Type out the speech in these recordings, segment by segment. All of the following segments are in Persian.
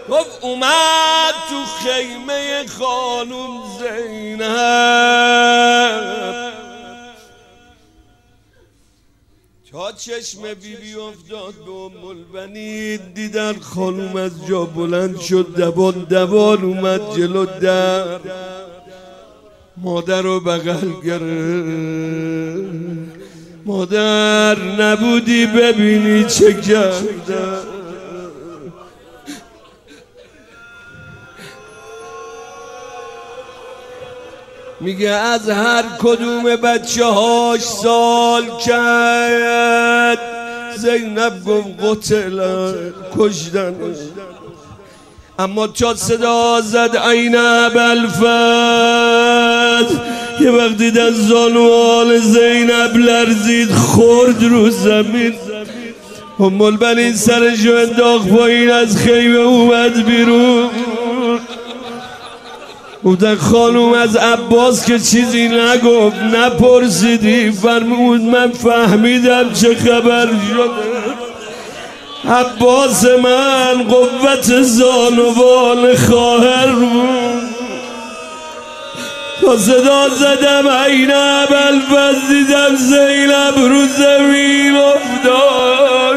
گفت اومد تو خیمه خانوم زینب، تا چشم بیبی افتاد به ام البنین، دیدن خانوم از جا بلند شد، دوان دوان اومد جلو در، مادر رو بغل گرفت. مادر نبودی ببینی چه کردم. میگه از هر کدوم بچه هاش سال کرد، زینب گفت قتلن، کشتن. اما تا صدا زد عین ابوالفضل، یه وقت دیدن زانوان زینب لرزید، خورد رو زمین. ام البنین سرشو انداخت پایین، از خیمه اومد بیرون. گفتن خانوم از عباس که چیزی نگفت، نپرسیدی؟ فرمود من فهمیدم چه خبر شده. عباس من قوت زانوان خواهر بود، تا صدا زدم عین ابوالفضل، دیدم زینب رو زمین افتاد.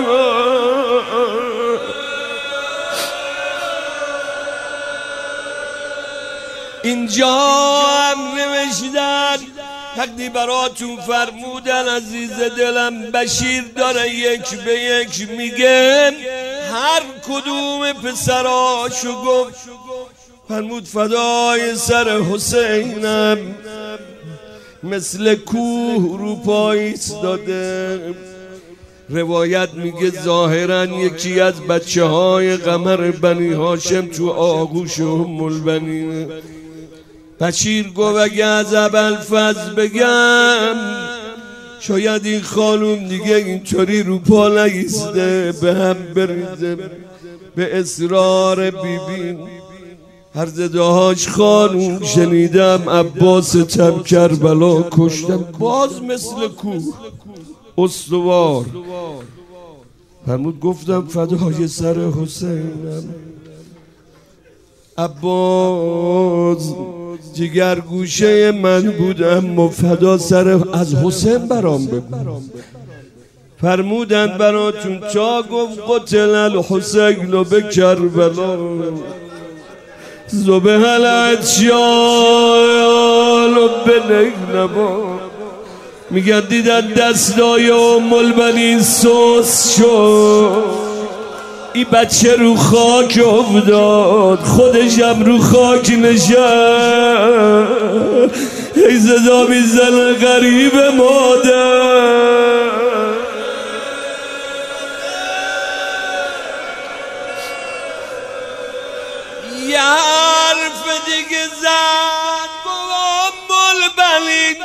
اینجا هم نوشتن وقتی براتون فرمودن عزیز دلم، بشیر داره یک به یک میگه هر کدوم پسراشو گفت. فرمود فدای سر حسینم، مثل کوه رو پای ایستاده. روایت میگه ظاهرا یکی از بچه های قمر بنی هاشم تو آغوش ام البنین. بشیر گفت اگه از ابوالفضل بگم شاید این خانوم دیگه اینطوری رو پا نایسته، به هم بریزه. به اصرار بیبی هر زدهاش خانوم شنیدم عباس تم کربلا کشتم، باز مثل کوه استوار. فرمود گفتم فدای سر حسینم، عباس جگر گوشه من بودم و فدا سر از حسین برام بگو. فرمودن براتون تا گفت قتل الحسین به کربلا، زبه الاتشال به نگنبا. میگن دیدن دستای ام البنین سوس شد، این بچه رو خاک افتاد، خودشم رو خاک نشست. ای صدا میزنه غریب مادر، یه حرف دیگه زد ام البنین،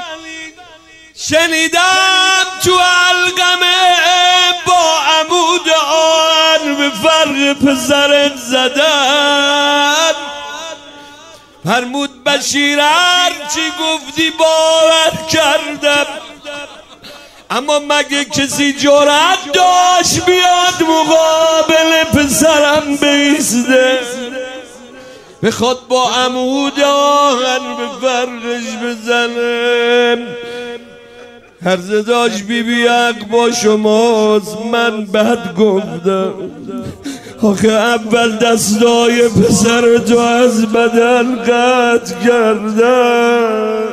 شنیدم تو علقمه با عمود آن به فرق پسرت زدن. فرمود بشیر هر چی گفتی باور کردم، اما مگه کسی جرأت داشت بیاد مقابل پسرم بیسته، بخواد با عمود آهن به فرقش بزنه؟ هر داشت بیبی حق با شماست، من بد گفتم. آخه اول دستای پسر تو از بدن قطع کردم.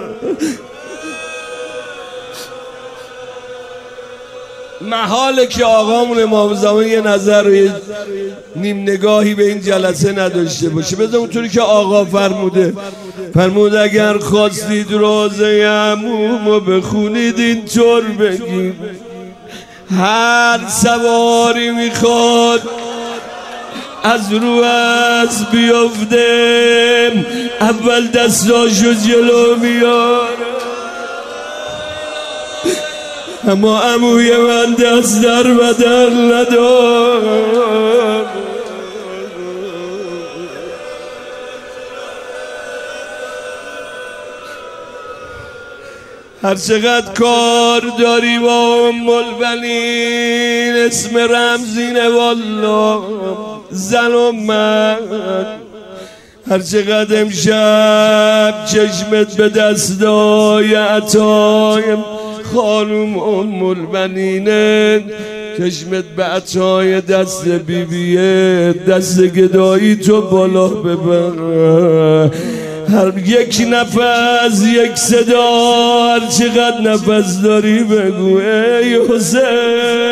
محاله که آقامون امام زمان یه نظر نیم نگاهی به این جلسه نداشته باشه. بذار اونطوری که آقا فرموده، فرمود اگر خواستید روزه عمومو بخونید اینطور بگید هر سواری میخواد از رو از بیفته، اول دستاشو جلو میاره، اما عموی من دست در بدن ندار. هر چقدر کار داری با ام البنین اسم رمزینه والله زن و مرد. هر چقدر امشب چشمت به دستای عطای خانوم ام البنینه، چشمت به عطای دست بیبیه، دست گدایی تو بالا ببر. هر یک نفس یک صدا، هر چقدر نفس داری بگو ای حسین.